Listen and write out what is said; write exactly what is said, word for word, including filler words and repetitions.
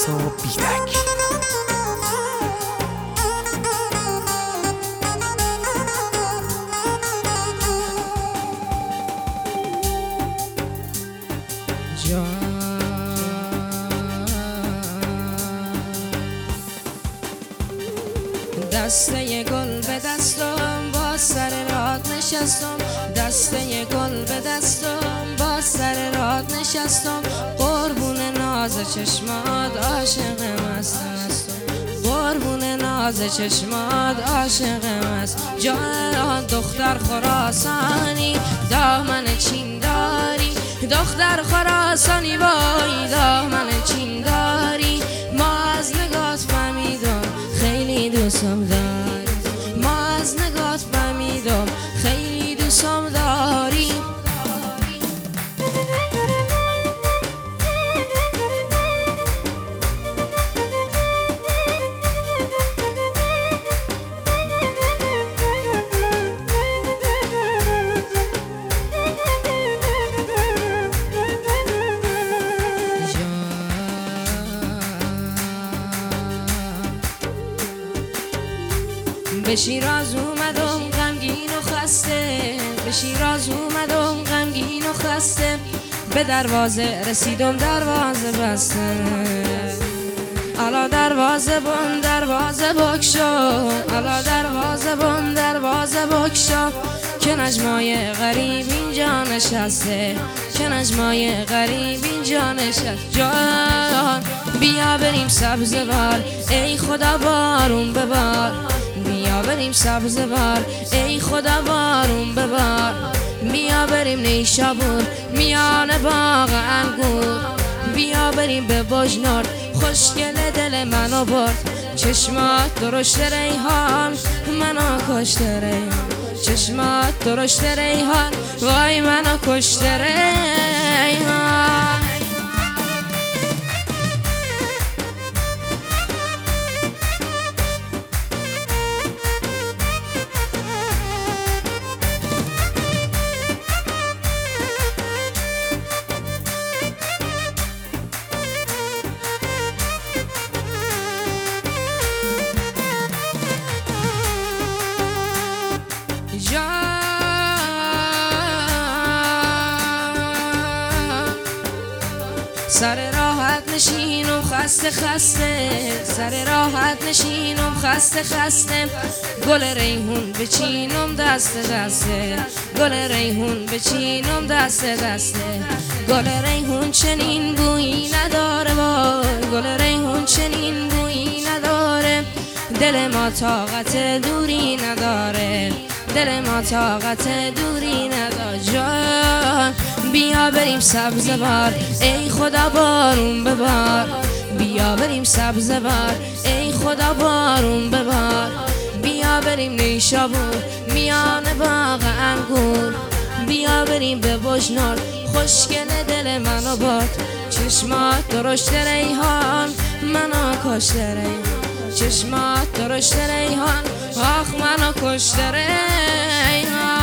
رضا بیدک. دسته گل به دستم با سر راه نشستم، دسته گل به دستم با سر راه نشستم، قربون ناز چشمات عاشقم هستم، قربون ناز چشمات عاشقم است. جان دختر خراسانی دامن چین داری، دختر خراسانی وای دامن چین داری، ما از نگات فهمیدم خیلی دوستم داری، ما از نگات فهمیدم خیلی دوستم داری. به شیراز اومدم غمگین و خسته، به شیراز اومدم غمگین و خسته، به دروازه رسیدم دروازه بسته، الا دروازه بم دروازه بکشا، الا دروازه بم دروازه بکشا، که نجمای غریب اینجا نشسته، که نجمای غریب اینجا نشسته. جان بیا بریم سبزوار ای خدا بارون ببار، بیا بریم سبزوار ای خدا بارون ببار، بیا بریم نیشابور میان باغ انگور، بیا بریم به بجنورد خوشگل دل منو برد، چشمات درشت ریحان منو کشت ریحان، چشمات درشت ریحان وای منو کشت ریحان. سر راحت نشینم خسته خسته، سر راحت نشینم خسته خسته، گل ریحون بچینم دست دسته، گل ریحون بچینم دست دسته، گل ریحون چنین بویی نداره وای، گل ریحون چنین بویی نداره، دل ما طاقت دوری نداره، دل ما طاقت دوری نداره. جان بیا بریم سبزوار ای خدا بارون ببار، بیا بریم سبزوار ای خدا بارون ببار، بیا بریم نیشابور میان باغ انگور، بیا بریم به بجنورد خوشگل دل منو برد، چشمات درشت ریحان منو کشت ریحان، چشمات درشت ریحان آخ منو کشت ریحان.